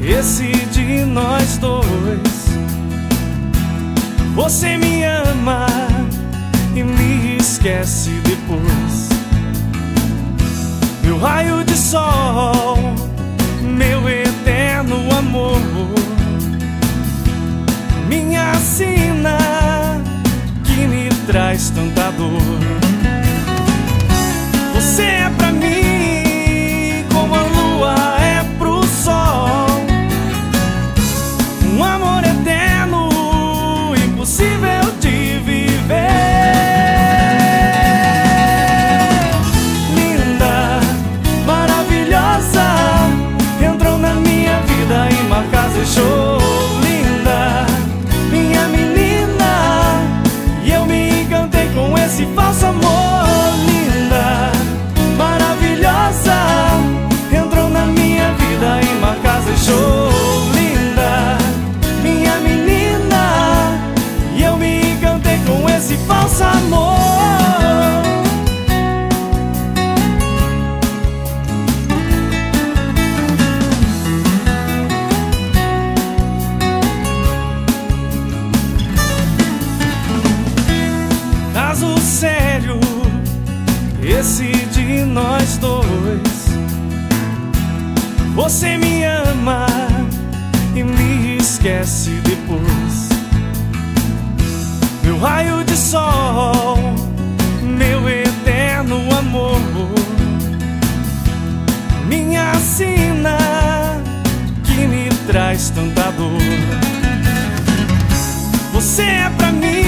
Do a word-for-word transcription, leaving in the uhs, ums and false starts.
esse de nós dois. Você me ama e me esquece depois. Meu raio de sol, meu eterno amor, minha sina que me traz tanta dor. Você é pra mim como a lua é pro sol, um amor eterno, impossível de viver. Linda, maravilhosa, entrou na minha vida e marcas deixou. Linda, minha menina, e eu me encantei com esse falso amor. Linda, maravilhosa, entrou na minha vida e marcas deixou. Linda, minha menina, e eu me encantei com esse falso amor. Caso sério, esse de nós dois. Você me ama e me esquece depois. Meu raio de sol, meu eterno amor, minha sina que me traz tanta dor. Você é pra mim